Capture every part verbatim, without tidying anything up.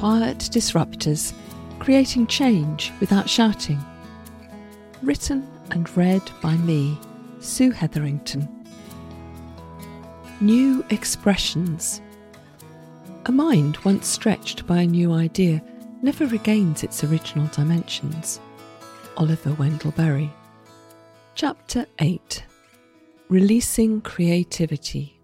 Quiet Disruptors, Creating Change Without Shouting. Written and read by me, Sue Hetherington. New expressions. A mind once stretched by a new idea never regains its original dimensions. Oliver Wendell Berry. Chapter eight. Releasing Creativity.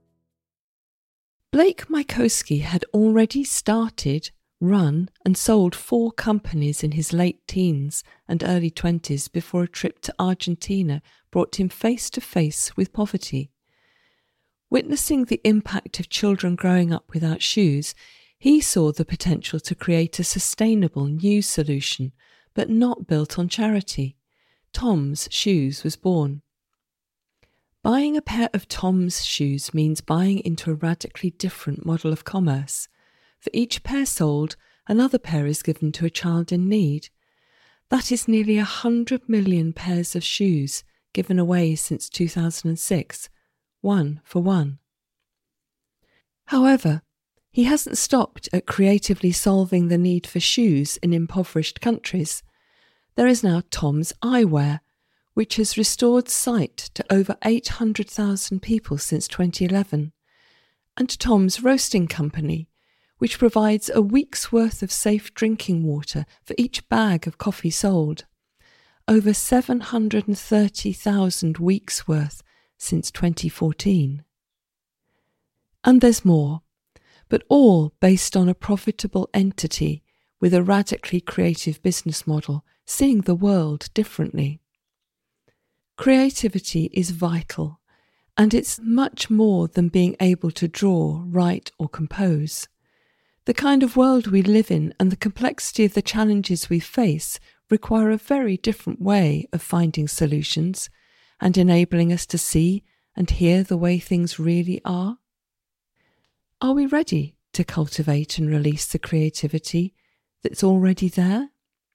Blake Mycoskie had already started, run and sold four companies in his late teens and early twenties before a trip to Argentina brought him face to face with poverty. Witnessing the impact of children growing up without shoes, he saw the potential to create a sustainable new solution, but not built on charity. Tom's Shoes was born. Buying a pair of Tom's shoes means buying into a radically different model of commerce. For each pair sold, another pair is given to a child in need. That is nearly a hundred million pairs of shoes given away since two thousand six, one for one. However, he hasn't stopped at creatively solving the need for shoes in impoverished countries. There is now Tom's Eyewear, which has restored sight to over eight hundred thousand people since twenty eleven, and Tom's Roasting Company, which provides a week's worth of safe drinking water for each bag of coffee sold. Over seven hundred thirty thousand weeks' worth since twenty fourteen. And there's more, but all based on a profitable entity with a radically creative business model, seeing the world differently. Creativity is vital, and it's much more than being able to draw, write or compose. The kind of world we live in and the complexity of the challenges we face require a very different way of finding solutions and enabling us to see and hear the way things really are. Are we ready to cultivate and release the creativity that's already there?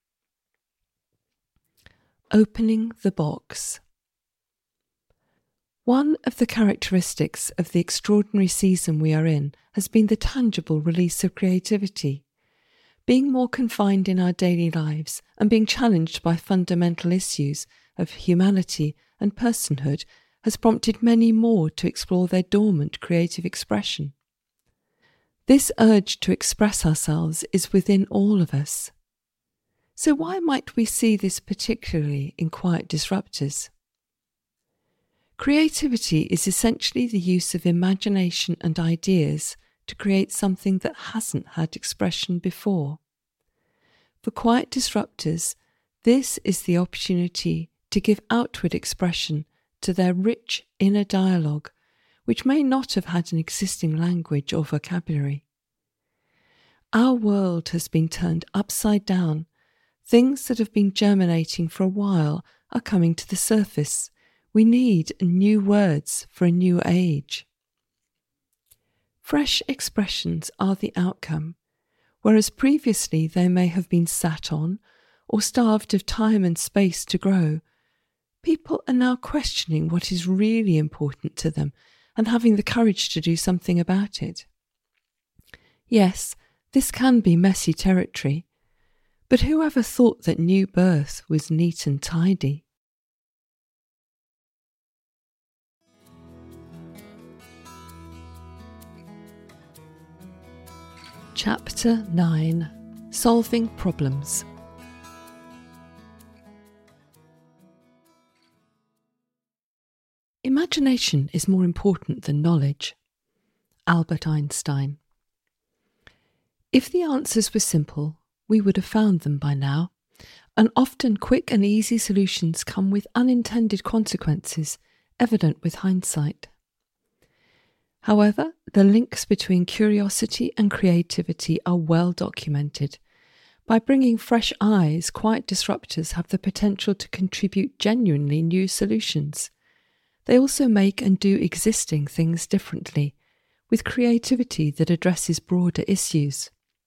Opening the box. One of the characteristics of the extraordinary season we are in has been the tangible release of creativity. Being more confined in our daily lives and being challenged by fundamental issues of humanity and personhood has prompted many more to explore their dormant creative expression. This urge to express ourselves is within all of us. So why might we see this particularly in Quiet Disruptors? Creativity is essentially the use of imagination and ideas to create something that hasn't had expression before. For Quiet Disruptors, this is the opportunity to give outward expression to their rich inner dialogue, which may not have had an existing language or vocabulary. Our world has been turned upside down. Things that have been germinating for a while are coming to the surface. We need new words for a new age. Fresh expressions are the outcome, whereas previously they may have been sat on or starved of time and space to grow. People are now questioning what is really important to them and having the courage to do something about it. Yes, this can be messy territory, but whoever thought that new birth was neat and tidy? Chapter nine. Solving Problems. Imagination is more important than knowledge. Albert Einstein. If the answers were simple, we would have found them by now, and often quick and easy solutions come with unintended consequences, evident with hindsight. However, the links between curiosity and creativity are well documented. By bringing fresh eyes, Quiet Disruptors have the potential to contribute genuinely new solutions. They also make and do existing things differently, with creativity that addresses broader issues.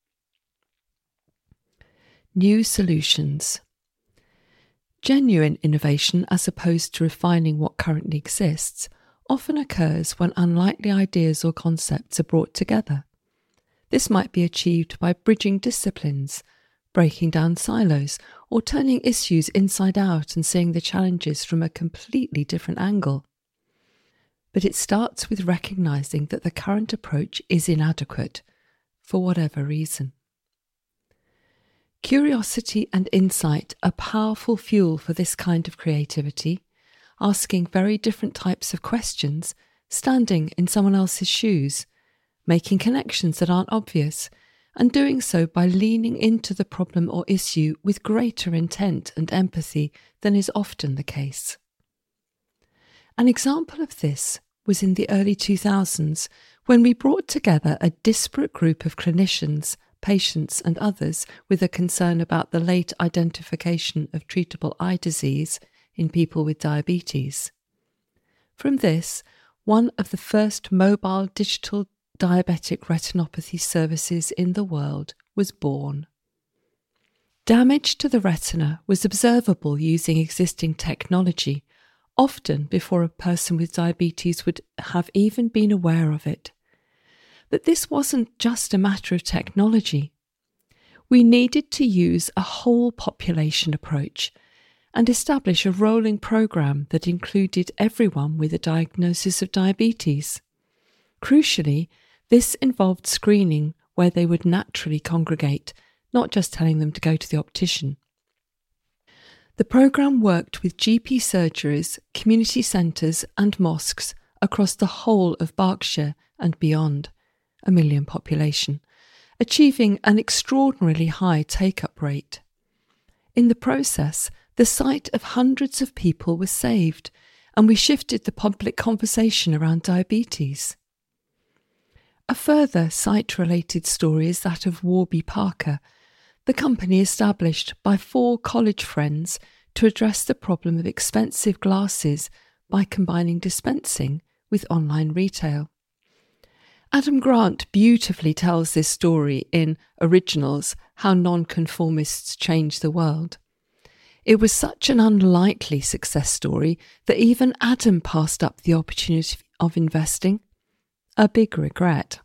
New solutions. Genuine innovation, as opposed to refining what currently exists, often occurs when unlikely ideas or concepts are brought together. This might be achieved by bridging disciplines, breaking down silos, or turning issues inside out and seeing the challenges from a completely different angle. But it starts with recognising that the current approach is inadequate, for whatever reason. Curiosity and insight are powerful fuel for this kind of creativity, asking very different types of questions, standing in someone else's shoes, making connections that aren't obvious, and doing so by leaning into the problem or issue with greater intent and empathy than is often the case. An example of this was in the early two thousands, when we brought together a disparate group of clinicians, patients and others with a concern about the late identification of treatable eye disease in people with diabetes. From this, one of the first mobile digital diabetic retinopathy services in the world was born. Damage to the retina was observable using existing technology, often before a person with diabetes would have even been aware of it. But this wasn't just a matter of technology. We needed to use a whole population approach and establish a rolling program that included everyone with a diagnosis of diabetes. Crucially, this involved screening where they would naturally congregate, not just telling them to go to the optician. The programme worked with G P surgeries, community centres and mosques across the whole of Berkshire and beyond, a million population, achieving an extraordinarily high take-up rate. In the process, the sight of hundreds of people was saved, and we shifted the public conversation around diabetes. A further sight-related story is that of Warby Parker, the company established by four college friends to address the problem of expensive glasses by combining dispensing with online retail. Adam Grant beautifully tells this story in Originals, How Nonconformists Change the World. It was such an unlikely success story that even Adam passed up the opportunity of investing. A big regret.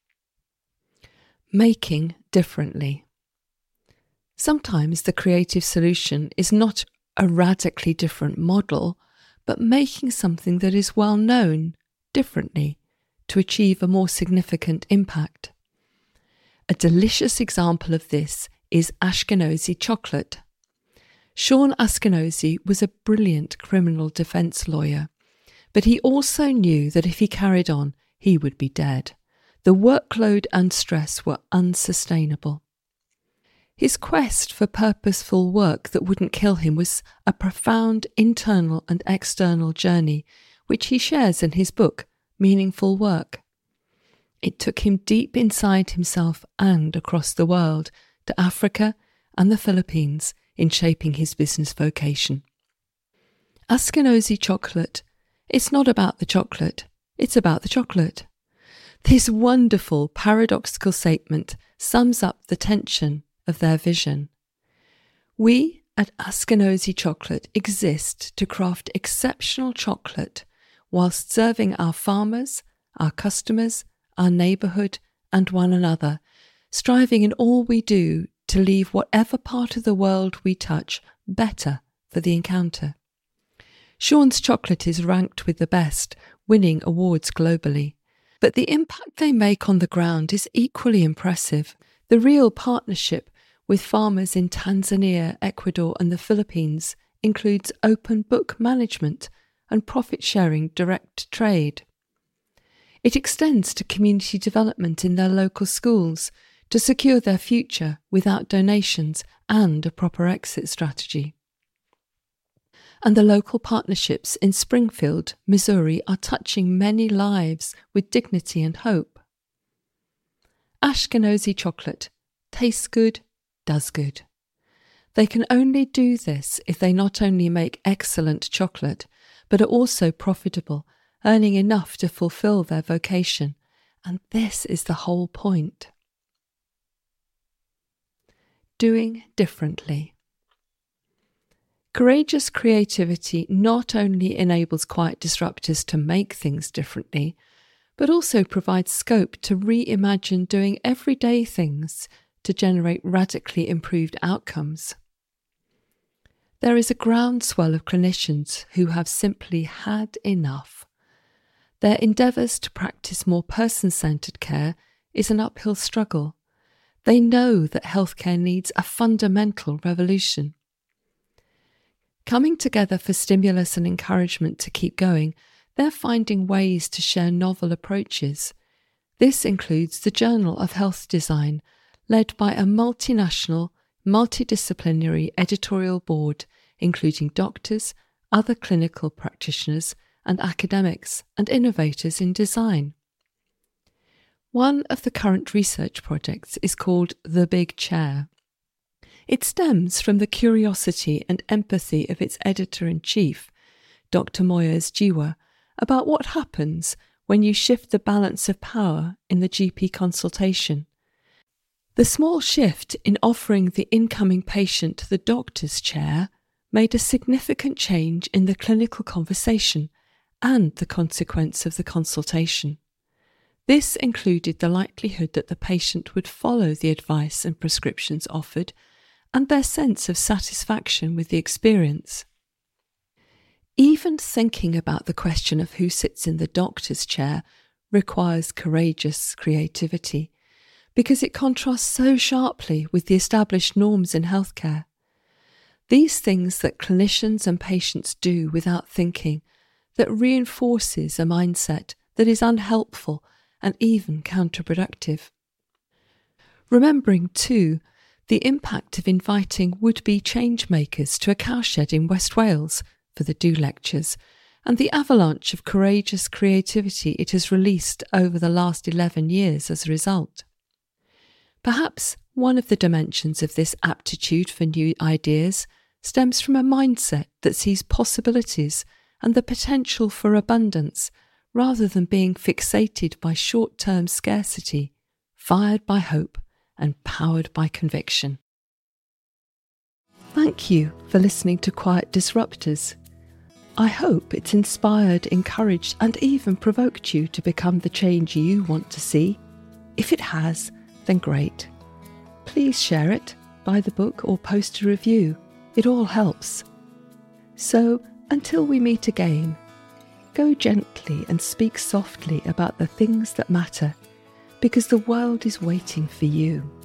Making differently. Sometimes the creative solution is not a radically different model, but making something that is well known differently to achieve a more significant impact. A delicious example of this is Ashkenazi chocolate. Sean Ashkenazi was a brilliant criminal defence lawyer, but he also knew that if he carried on, he would be dead. The workload and stress were unsustainable. His quest for purposeful work that wouldn't kill him was a profound internal and external journey, which he shares in his book, Meaningful Work. It took him deep inside himself and across the world, to Africa and the Philippines, in shaping his business vocation. Ashkenazi chocolate. It's not about the chocolate, it's about the chocolate. This wonderful paradoxical statement sums up the tension of their vision. We at Ashkenazi Chocolate exist to craft exceptional chocolate whilst serving our farmers, our customers, our neighbourhood and one another, striving in all we do to leave whatever part of the world we touch better for the encounter. Sean's chocolate is ranked with the best, winning awards globally. But the impact they make on the ground is equally impressive. The real partnership with farmers in Tanzania, Ecuador and the Philippines includes open book management and profit-sharing direct trade. It extends to community development in their local schools to secure their future without donations and a proper exit strategy. And the local partnerships in Springfield, Missouri are touching many lives with dignity and hope. Ashkenazi chocolate tastes good, does good. They can only do this if they not only make excellent chocolate, but are also profitable, earning enough to fulfill their vocation. And this is the whole point. Doing differently. Courageous creativity not only enables quiet disruptors to make things differently, but also provides scope to reimagine doing everyday things to generate radically improved outcomes. There is a groundswell of clinicians who have simply had enough. Their endeavours to practice more person-centred care is an uphill struggle. They know that healthcare needs a fundamental revolution. Coming together for stimulus and encouragement to keep going, they're finding ways to share novel approaches. This includes the Journal of Health Design, led by a multinational, multidisciplinary editorial board, including doctors, other clinical practitioners, and academics and innovators in design. One of the current research projects is called The Big Chair. It stems from the curiosity and empathy of its editor-in-chief, Doctor Moyez Jiwa, about what happens when you shift the balance of power in the G P consultation. The small shift in offering the incoming patient the doctor's chair made a significant change in the clinical conversation and the consequence of the consultation. This included the likelihood that the patient would follow the advice and prescriptions offered and their sense of satisfaction with the experience. Even thinking about the question of who sits in the doctor's chair requires courageous creativity, because it contrasts so sharply with the established norms in healthcare. These things that clinicians and patients do without thinking, that reinforces a mindset that is unhelpful and even counterproductive. Remembering, too, the impact of inviting would-be change-makers to a cowshed in West Wales for the Do Lectures, and the avalanche of courageous creativity it has released over the last eleven years as a result. Perhaps one of the dimensions of this aptitude for new ideas stems from a mindset that sees possibilities and the potential for abundance rather than being fixated by short-term scarcity, fired by hope and powered by conviction. Thank you for listening to Quiet Disruptors. I hope it's inspired, encouraged, and even provoked you to become the change you want to see. If it has, then great. Please share it, buy the book, or post a review. It all helps. So, until we meet again, go gently and speak softly about the things that matter, because the world is waiting for you.